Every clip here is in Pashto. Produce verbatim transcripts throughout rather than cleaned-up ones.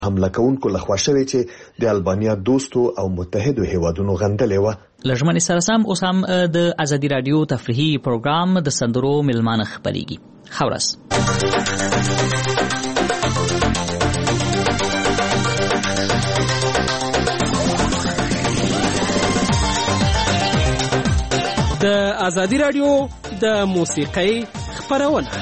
حمله کوونکو لخوا شوې چې د البانیا دوستو او متحدو هیوادونو غندلې وه. له ژمنې سره سم اوس هم د ازادي راډیو تفریحي پروګرام د سندرو میلمانه خپرېږي. ښه ورځ. د ازادي راډیو د موسیقۍ خپرونه.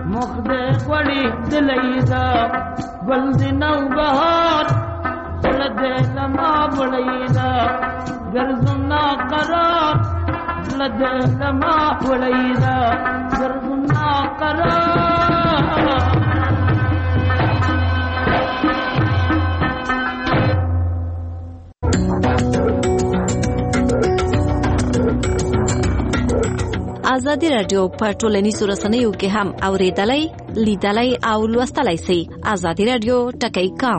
مخده وړي دلیدا ګل د نو بهار لما وړیدا ګرځنا قرار لما وړیدا ګرځنا قرار ازادي رادیو په ټولنیزو رسنیو کې هم اوریدلای لیدلای او لوستلای شئ. ازادي رادیو ټکی کام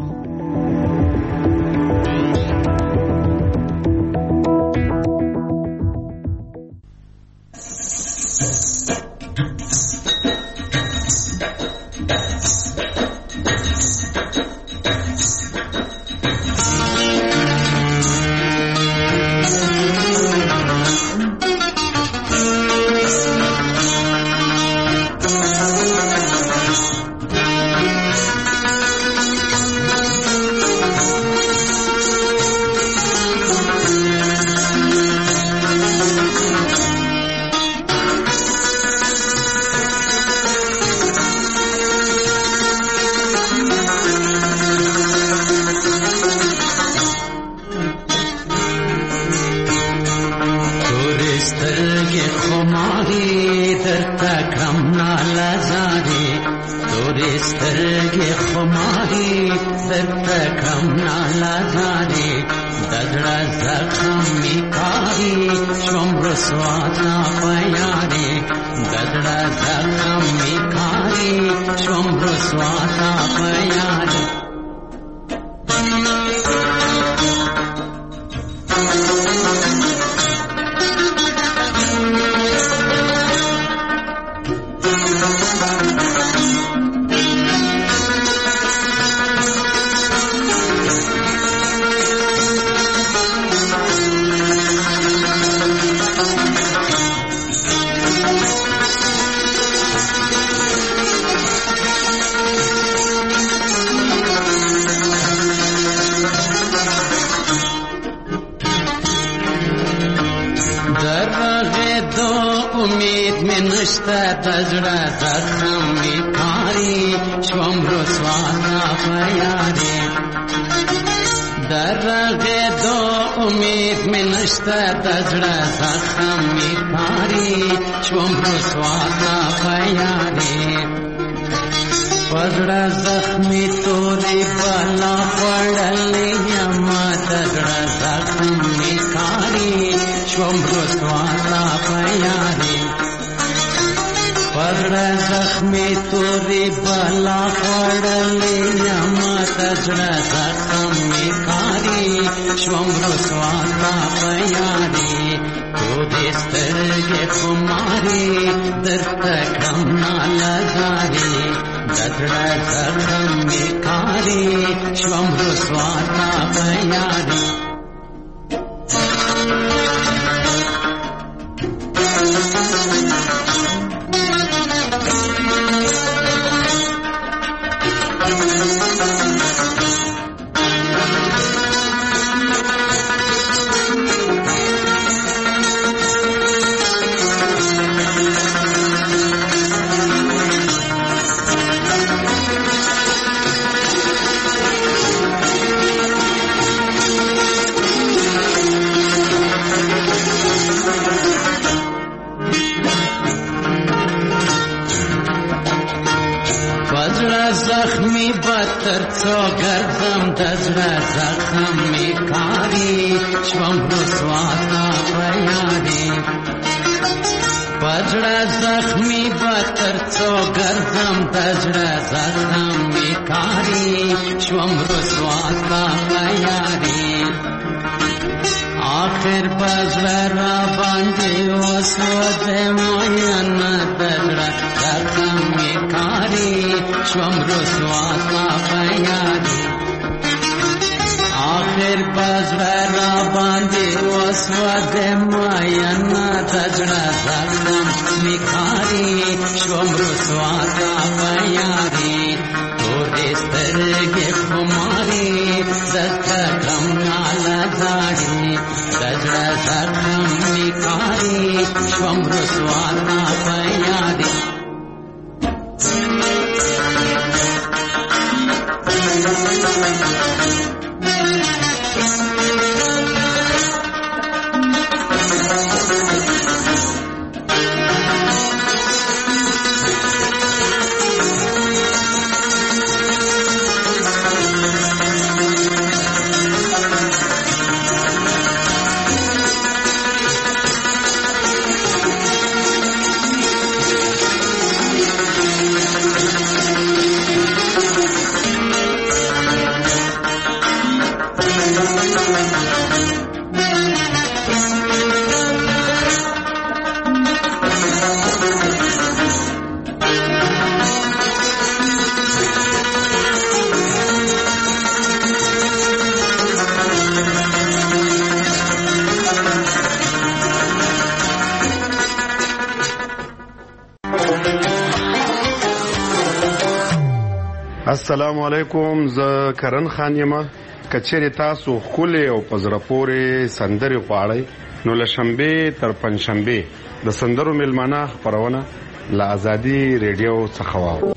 السلام علیکم. زه کرن خان یم. کچېرې تاسو ښکلې او په زړه پورې سندرې غواړئ نو له شنبې تر پنجشنبې د سندرو میلمانه خپرونه له ازادي ریډیو څخه واورئ.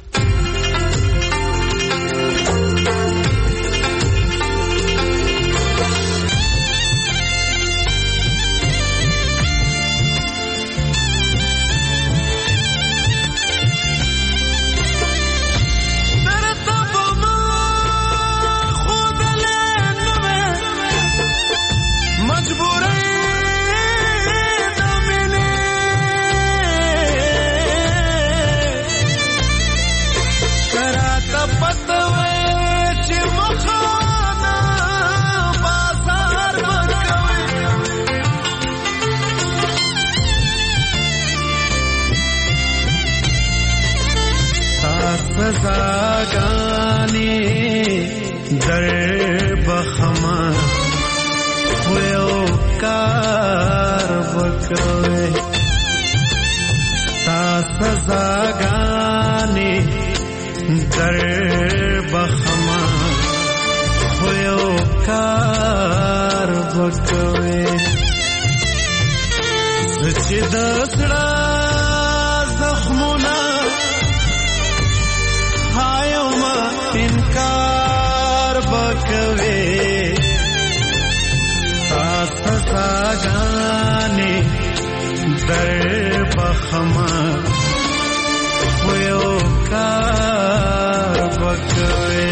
سزاګانې در بخما خو یو کار وکوي تا سزاګانې در بخما خو یو کار وکوي چې د زړه زخمونه انکار بکوي تا سزاګانې در بخما خو یو کار بکوي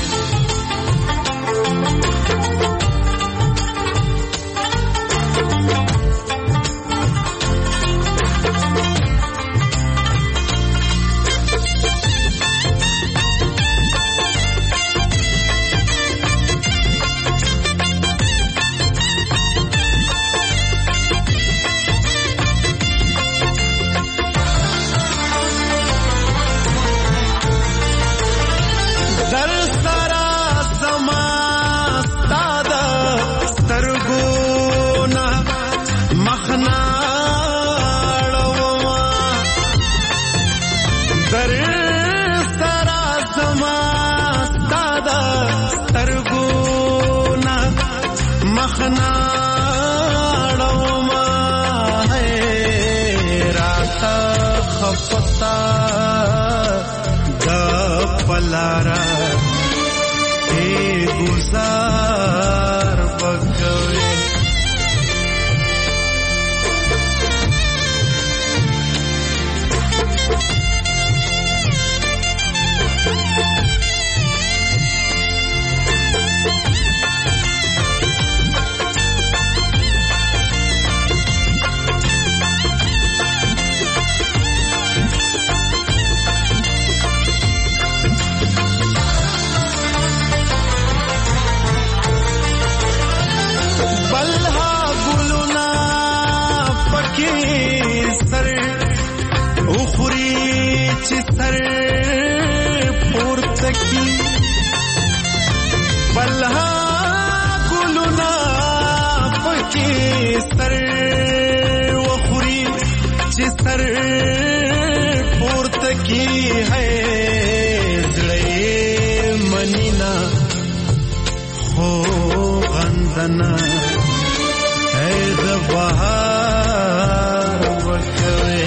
پلارا اے گزار بکوي بلها ګلونا پکې سر وخوري چې سر پورته کی ہے زړې منینا خو غندنا ہے د بهار وکوي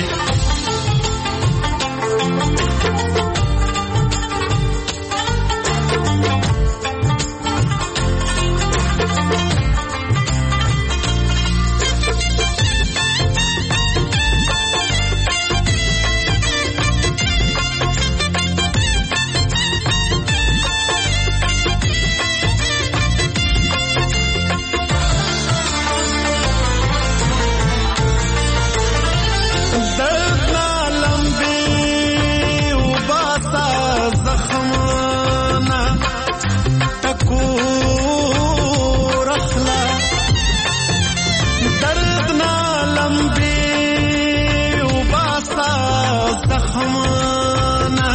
زخمانا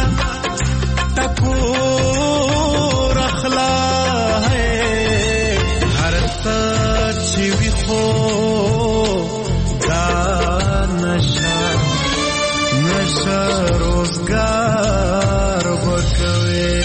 ټکور اخلا ہے هر څه چې وي خو دا نشه نشه روزګار وکوي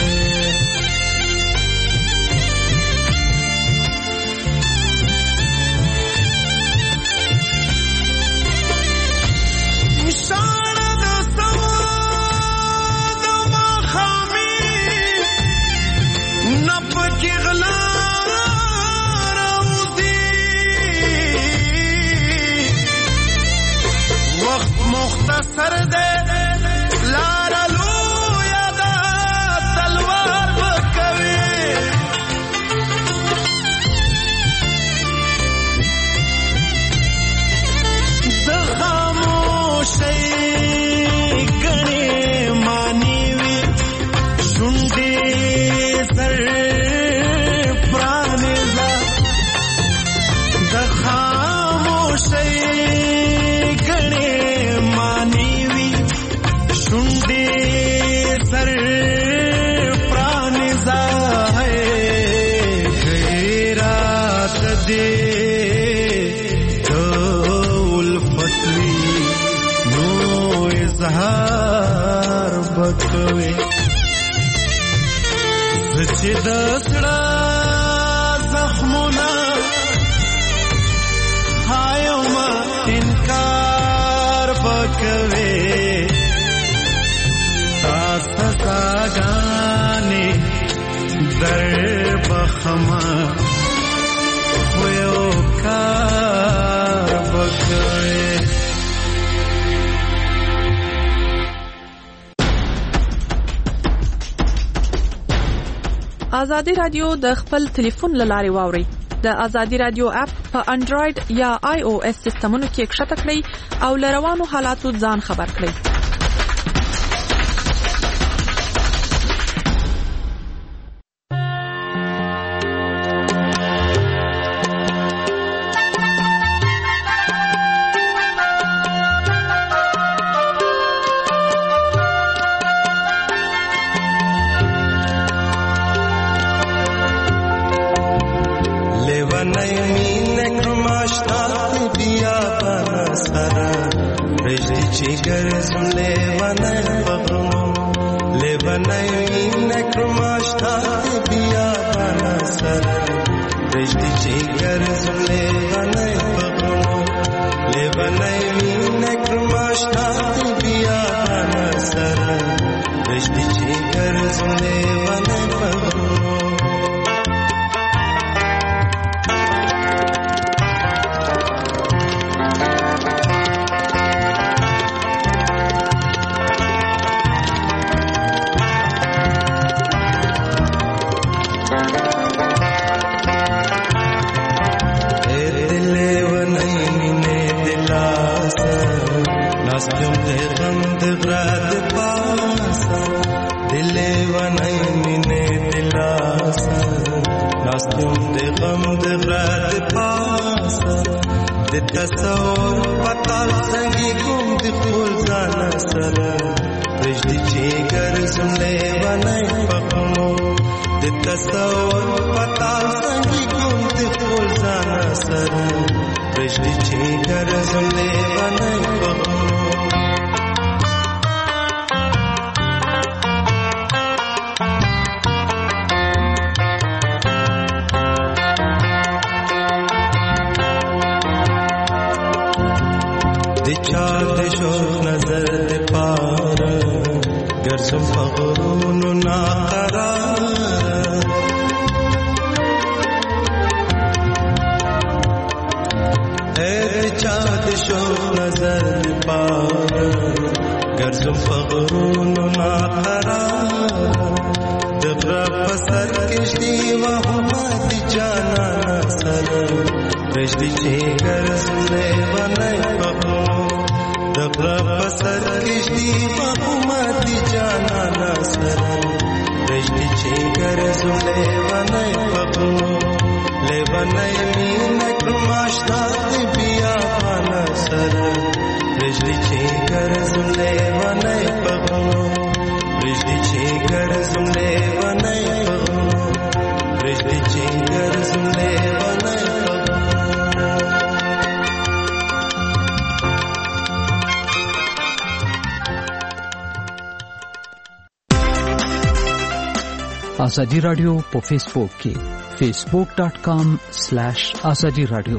مختصر دے لارا لویا دا تلوار بکوی د خاموشی گنی مانی وی شنڈی سر پرانیزا د خاموشی گنی شنڈی سر پرانیزا ہے غیرات دے تو الفتوی نو اظہار بکوی زچی دسڑا زخمونا ہایو ما انکار بکوی ساگانی در بخما خویو کار بکوی آزادی رادیو د خپل ټلیفون للارې واوري د آزادی رادیو اپ په انډراید یا آی او اس سیستمونو کې کښته کړئ او لروانو حالاتو ځان خبر کړئ. پرژدي چې ګرځم لیونی په غرونو پرژدي چې ګرځم لیونی په غرونو پرژدي چې ګرځم لیونی په آزادی رادیو په فیسبوک کې facebook dot com slash azadi radio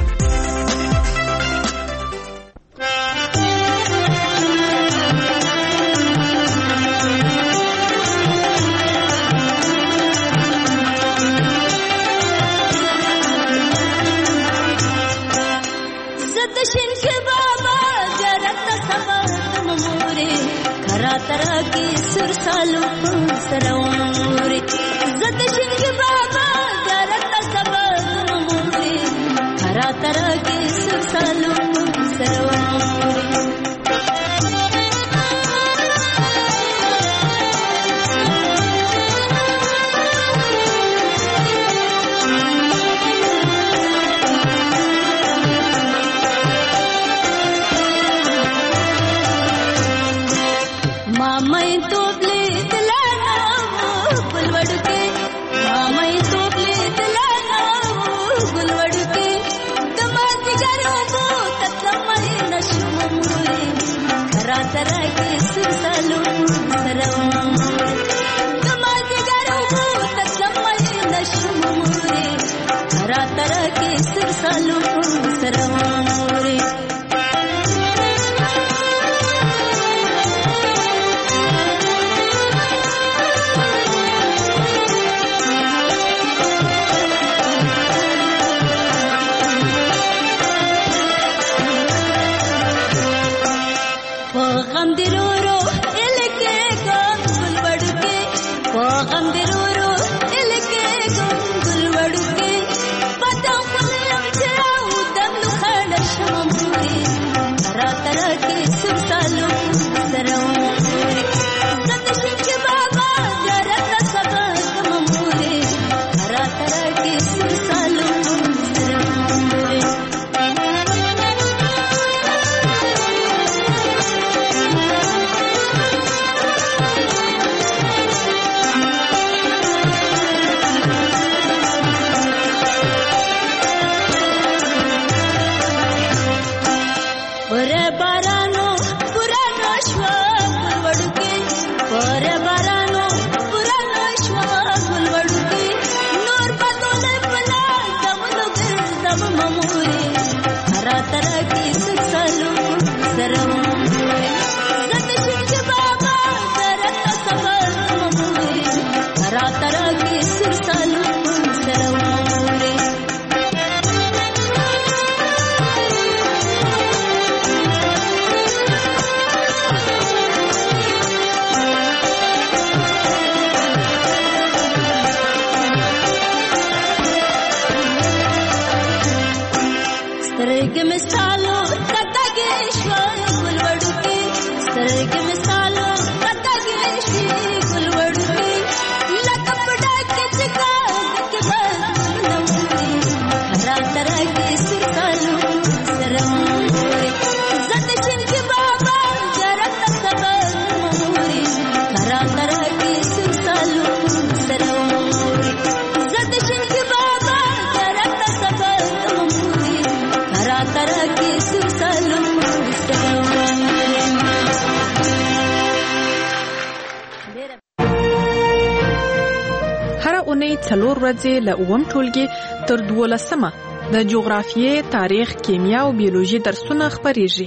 څلور ورځې له اووم ټولګي تر دولسمه د جغرافیې، تاریخ، کیمیا او بیولوژي درسونه خپریږي.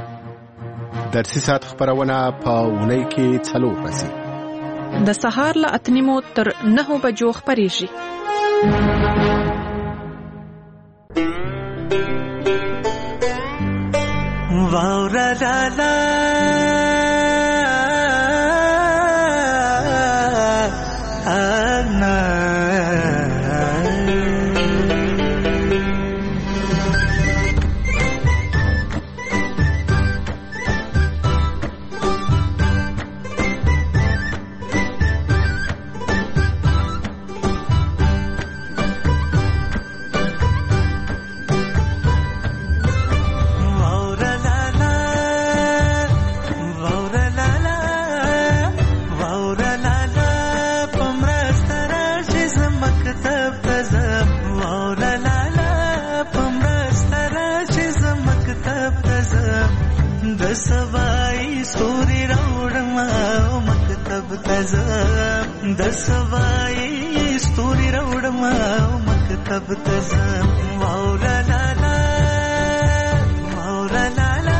درسي ساعت خبرونه په اونۍ کې څلور ورځې د سهار له اته نیمو تر نهو بجو خپریږي. واورا لالا انا تزم د سوای ستوري راوړم مکتب تزم مولا لا لا مولا لا لا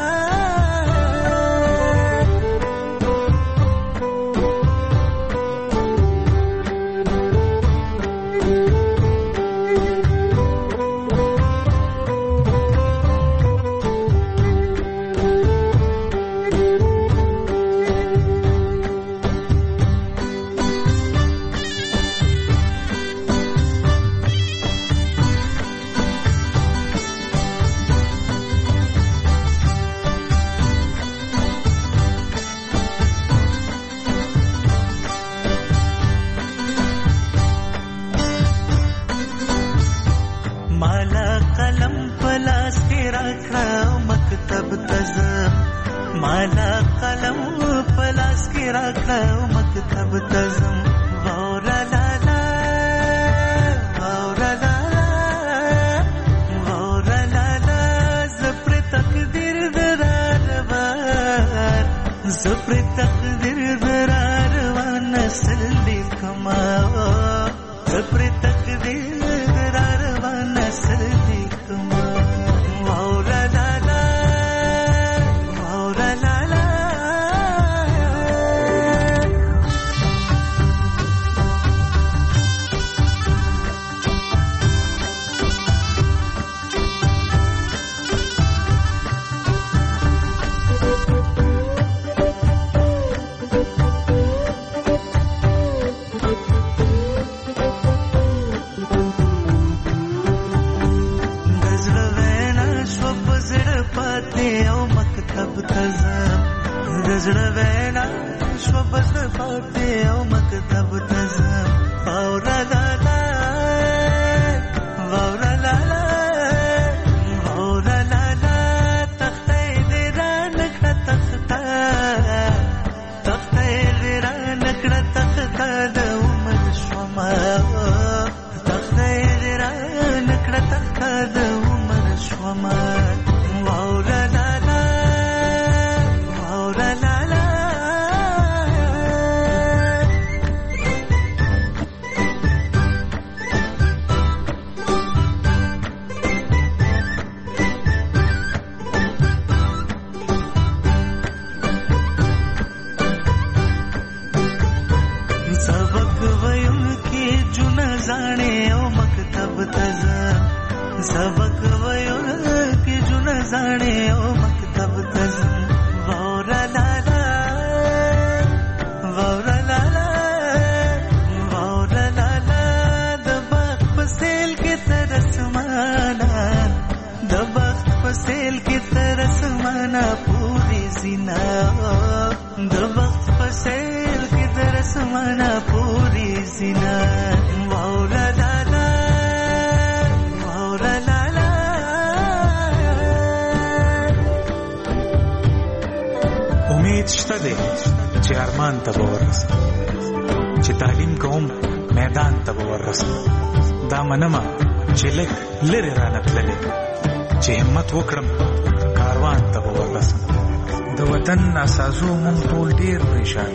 سازو مونږ ټول ډیر پریشان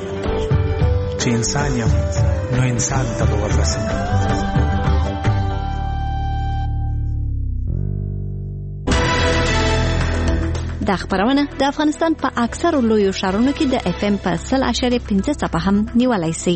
چې انسان یم نو انسان ته ورسم. دا خبرونه د افغانستان په اکثر لویو ښارونو کې د اف ام په سل اشاریه پنځه څپه هم نیولای شي.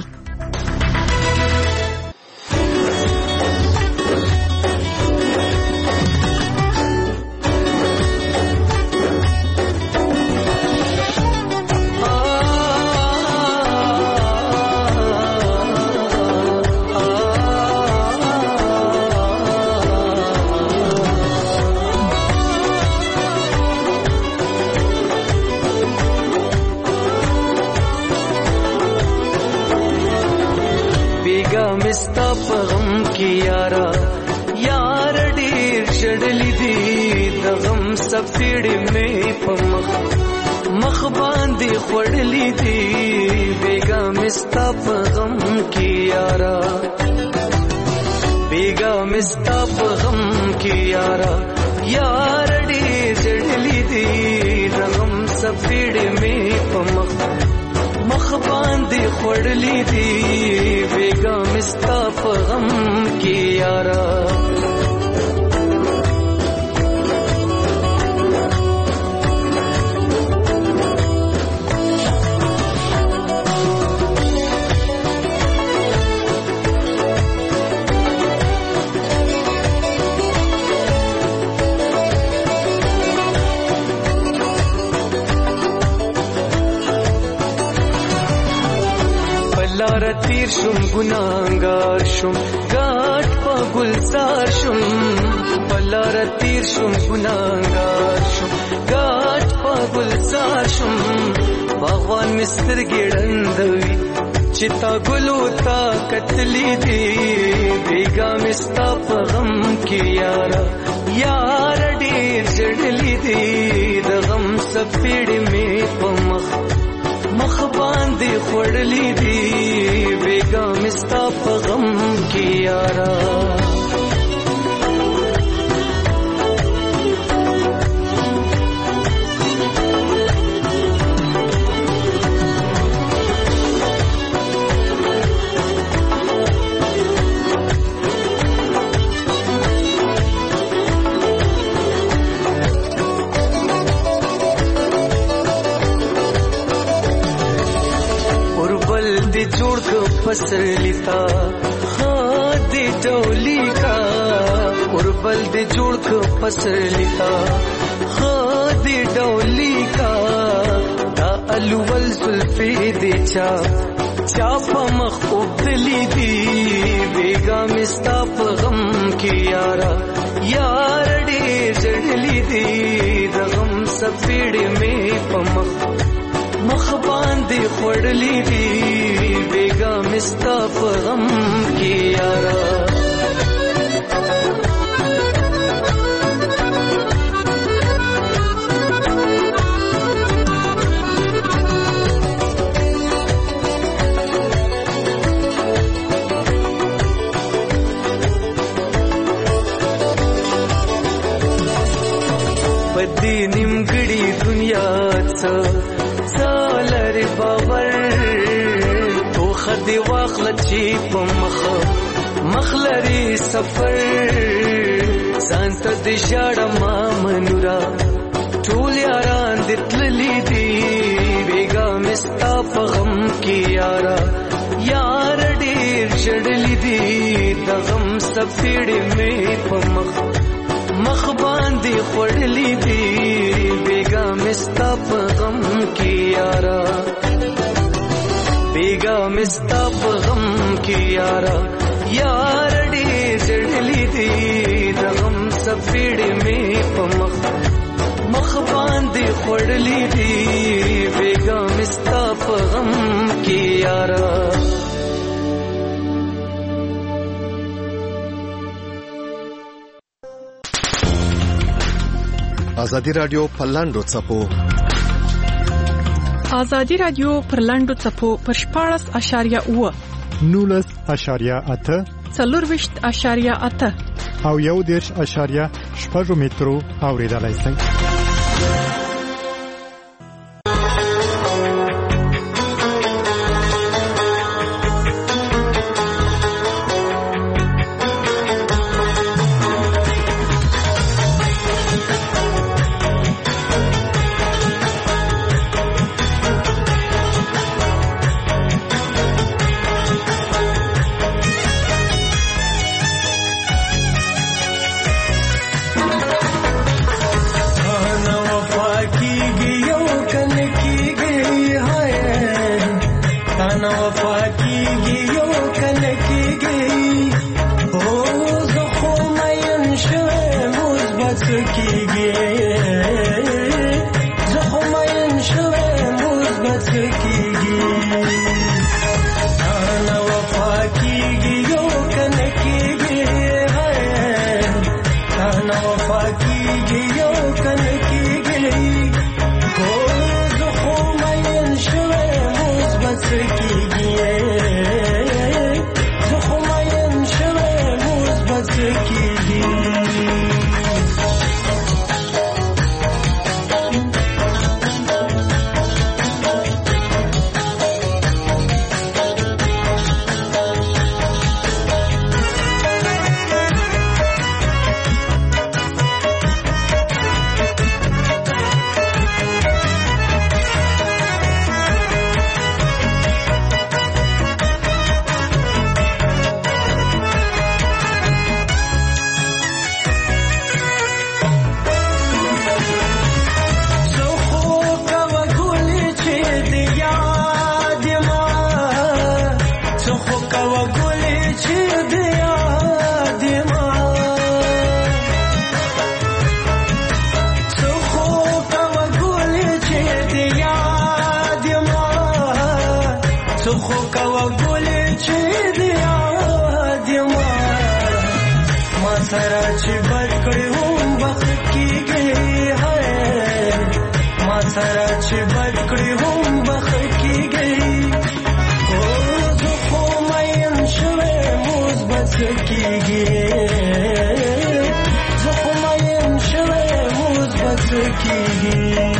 سپیړې مې په مخ مخ باندې خوړلې دي بیګا مستا په غم کې یارا بیګا مستا په غم کې یارا یار ډېر جړلې دي غم سپیړې مې په مخ مخ باندې خړلې دي بیګا مستا په غم کې یارا لار تیر شم ګناګار شم ګاټ په ګلزار شم لار تیر شم ګناګار شم ګاټ په ګلزار شم باغوان مستر ګړندوي چې تا ګلو تا کتلې دي بیګا مستا په غم کې یارا یار ډېر جړلې دي د غم سپېړې مې په مخ مخ باندې خړلې دي بیګا مستا په غم کې یارا جوړ کو فسر لیتا ها دې ټولي کا اوربل دې جوړ کو فسر لیتا ها دې ټولي کا دا الول زلفې دې چا چا په مخ وبدلې دي بیګا مستا په غم کې یارا یار دې جړلې دي د غم سپېړې مې په مخ مخ باندې خړلې دي بیګا مستا په غم کې یارا پدې نیمګړې دنیا څه سالر باور تو خدي واخل چی په مخ مخلري سفر سانت دې شاړه ما منورا ټول یاران دې تللې دي بیګا مستا په غم کې یارا یار ډېر شړلې دي د غم سپېړې مې په مخ مخ باندې خړلې دي بیګا مستا په غم کې یارا بیګا مستا په غم کې یارا یار ډېر جړلې دي د غم سپېړې مې په مخ مخ باندې خړلې دي بیګا مستا په غم کې یارا ازادي رادیو په لاندو څپو ازادي رادیو پر لاندو څپو پر شپاړس اشاریه اوه نولس اشاریه اته څلورویشت اشاریه اته او یو دېرش اشاریه شپږ مترو اورېدلای شئ. سره چې بد کړي هم بخښل کېږي او زه خو مین شوی اوس به څه کېږي زه خو مین شوی اوس به څه کېږي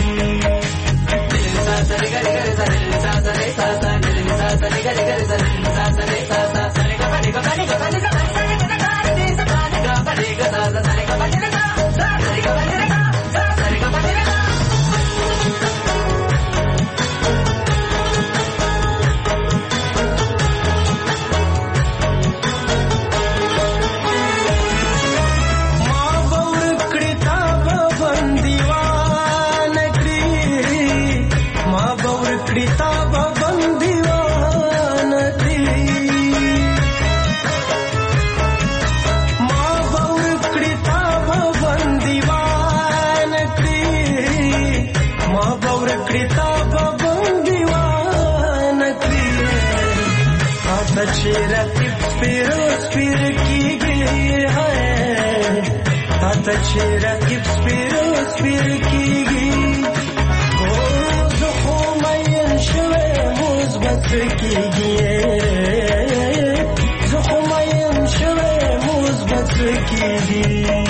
چیرې کې سپیرو سپیر کېږي او زه خو مین شوی اوس به څه کېږي زه خو مین شوی اوس به څه کېږي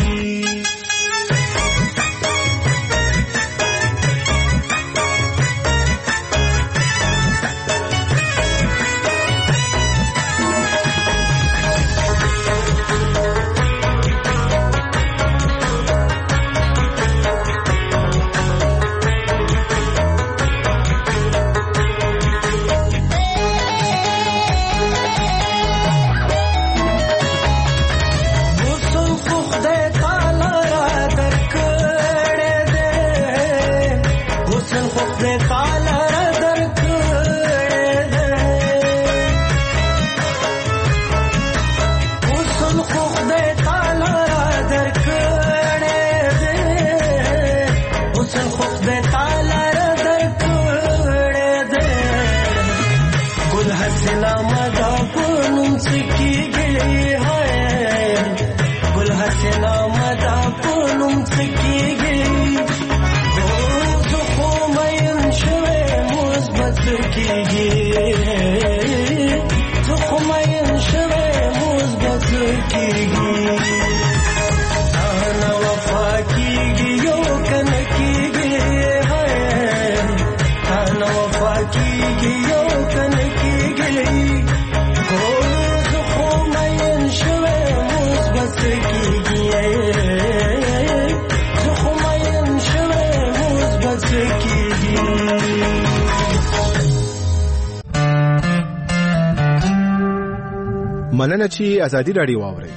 مننه چې ازادي راډیو واورئ.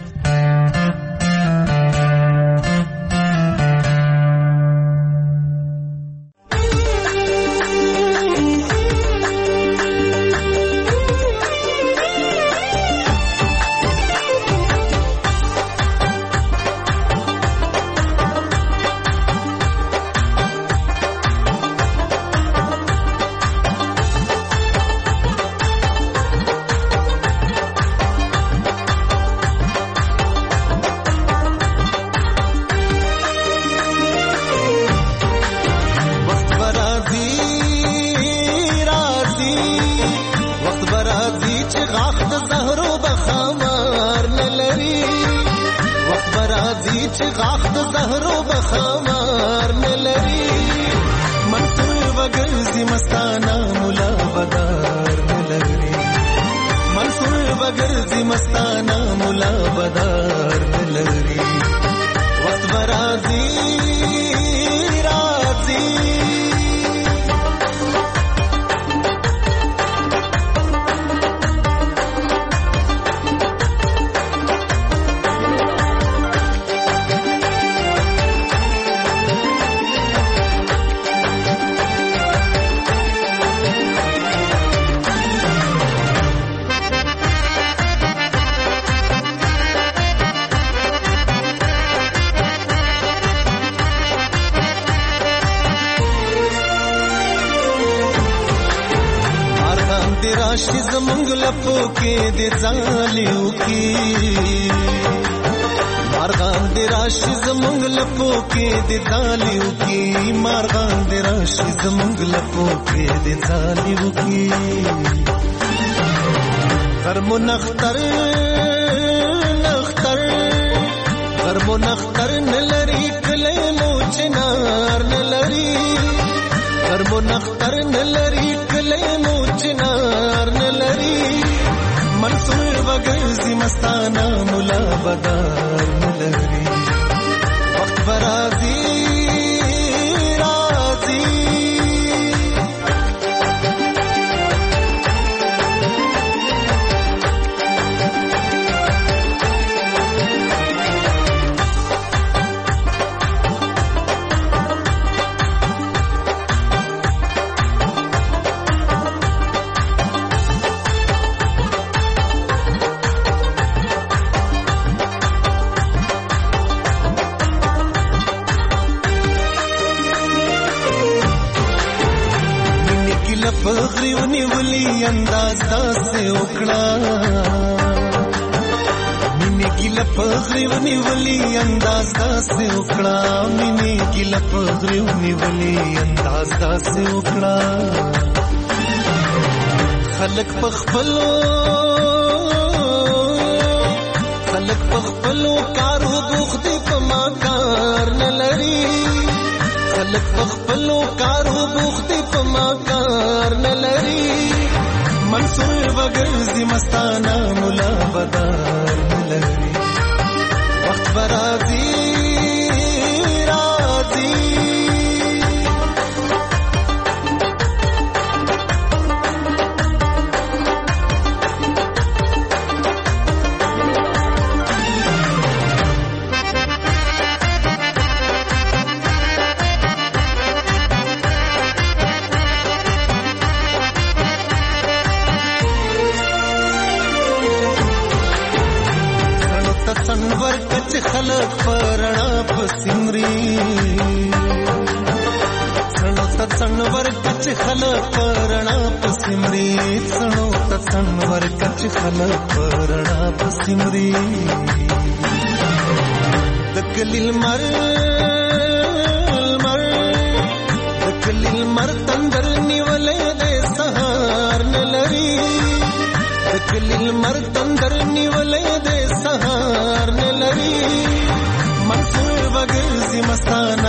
مارغان دی راشي زمونږ لپو کې د دالیو کې مارغان دی راشي زمونږ لپو کې د دالیو کې غرمو نختر نختر غرمو نختر نلری کلی مو چنار نلری غرمو نختر نلری کلی مو چنار نلری منصور وگرزی مستانا ملا بدار نلری وقت برازی رازی پغریونی ولی انداز داسه وکړه مینه ګیله پغریونی ولی انداز داسه وکړه مینه ګیله پغریونی ولی انداز داسه وکړه خلق پخپلو خلق پخپلو کارو بوختی پما کار نلری خلق پخپلو کارو بوختی پما کار نلری منصور وگرزی مستانا ملا بدار نلری وقت برازی رازی سنور کچ خلق پرنا پسمری سنو ت سنور کچ خلق پرنا پسمری سنو ت سنور کچ خلق پرنا پسمری دکلیل مر مر دکلیل مر تندر نیولے دے سہار نلری دکلیل مر تندر نیولے دے سہار نلری منصور وگرزی مستانا